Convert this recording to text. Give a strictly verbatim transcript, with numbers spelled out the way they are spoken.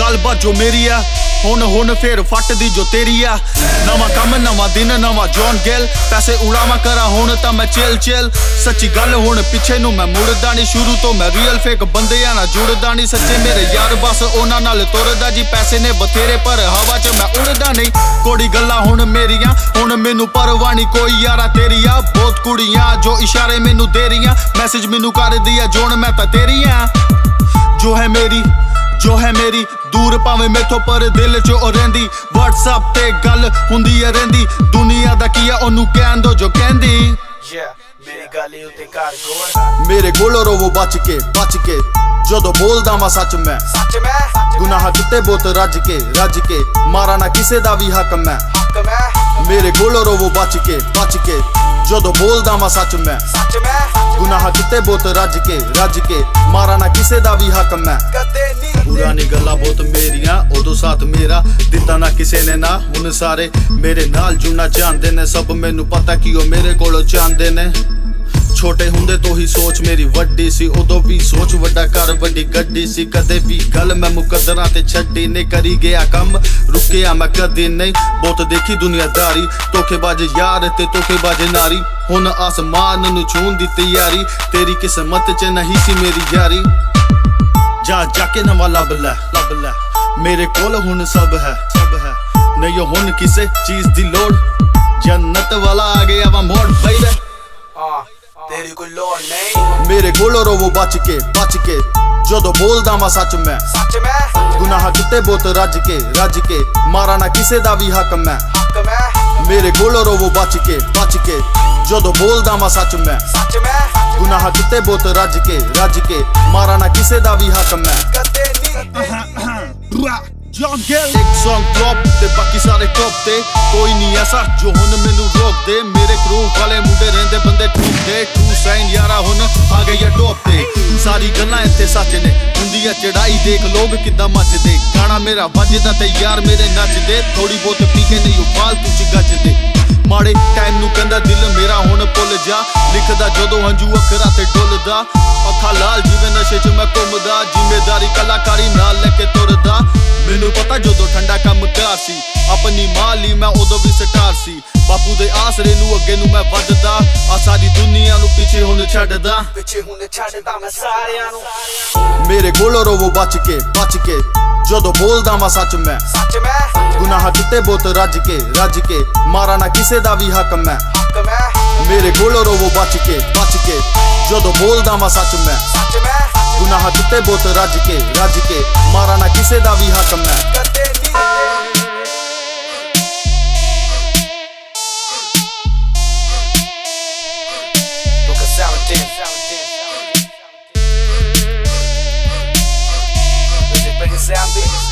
गलबात जो मेरी आ हुन हुन फिर फटदी जो तेरी आ नवा कम नवा दिन नवा जॉन गिल पैसे उड़ावा करा हुन तां मैं चिल चिल सच्ची गल हुन पिछे नूं मैं मुड़दा नहीं शुरू तो मैं रियल फेक बंदियां नाल जुड़दा नहीं सच्चे मेरे यार बस उन्हां नाल तुरदा जी पैसे ने बथेरे पर हवा च मैं उड़दा नहीं कोड़ी गल्लां हुन मेरियां हुन मैनू परवाह नहीं कोई यारा तेरिया बहुत कुड़ियां जो इशारे मैनू दे रहियां मैसेज मैनू कर दिया जोन मैं तां तेरी आ जो है मेरी जो है मेरी दूर भावें मेथों पर दिल च ओ रहिंदी व्हाट्सएप ते गल हुंदी है रहिंदी दुनिया दा की आ ओनू कहन दो जो कहंदी मेरी गल उत्ते कर गोल मेरे कोलों रवो बच के बच के जदों बोलदा वां सच मैं सच मैं गुनाह किते बहुत रज के रज के मारा ना किसे दा भी हक मैं हक मैं मेरे कोलों रवो बच के बच के जदों बोलदा वां सच मैं सच मैं गुनाह किते बहुत रज के रज के मारा ना किसे दा भी हक मैं कदे नहीं पुरानी गल्लां बहुत मेरियां उदों साथ मेरा दिता ना किसे ने ना हुन सारे मेरे नाल जुड़ना चाहंदे ने सब मैनू पता कि ओ मेरे कोलों चाहंदे ने छोटे हुंदे तो ही सोच मेरी वड्डी सी उदों भी सोच वड्डा कर वड्डी गड्डी सी कदे भी गल मैं मुकद्दरां ते छड्डी नहीं करी गया कम रुकिया मैं कदी नहीं बहुत देखी दुनियादारी धोखेबाज यार ते धोखेबाज नारी हुन आसमान नूं छून दी तैयारी तेरी किस्मत च नहीं सी मेरी यारी जा जाके नवा लब लै लब लै मेरे कोल हुन सब है सब है नहीं हुन किसे चीज दी लोड़ जन्नत वाला आ गया वा मोड़ बेबी तेरी कोई लोड़ नहीं मेरे कोलों रवो बच के बच के जदों बोलदा वां सच मैं सच मैं गुनाह किते बहुत रज के रज के मारा ना किसे दा भी हक मैं हक मैं मेरे कोलों रवो बच के बच के जदों बोलदा वां सच मैं सच मैं गुनाह किते बहुत रज के रज के मारा ना किसे दा भी हक मैं कदे नहीं जॉन गिल एक सॉन्ग ड्रॉप ते बाकी सारे टॉप ते कोई नहीं ऐसा जो हुन मैनू रोक दे मेरे क्रू वाले मुंडे रहंदे बंदे टूट दे टू साइन यारा हुन आ गई है टॉप ते सारी गल्लां इत्थे सच ने हुंदी है चढ़ाई देख लोग किदां मचदे गाना मेरा वजदा ते यार मेरे नचदे थोड़ी बहुत पी के नहीं फालतू च गजदे माड़े टाइम नू कहंदा दिल मेरा हुन भुल जा लिखदा जदों हंजू अखरां ते डुलदा अखा लाल जिवें नशे च मैं घुमदा जिम्मेदारी कलाकारी नाल लेके तुरदा मैनू पता जदों ठंडा कम कार सी अपनी माली मैं उदों भी स्टार सी बापू दे आसरे नू अगे नू मैं वधदा आ सारी दुनिया नू पीछे हुन छड्डदा पिछे हुन छड्डदा मैं सारियां नू मेरे कोलों रवो बच के बच के जदों बोलदा वां सच मैं सच मैं गुनाह किते बहुत रज के रज के मारा ना किसे दा भी हक मैं हक मैं मेरे कोलों रवो बच के बच के जदों बोलदा वां सच मैं सच मैं गुनाह किते बहुत रज के रज के मारा ना किसे दा भी हक मैं कदे नहीं Look at seventeen Music bring it sound beat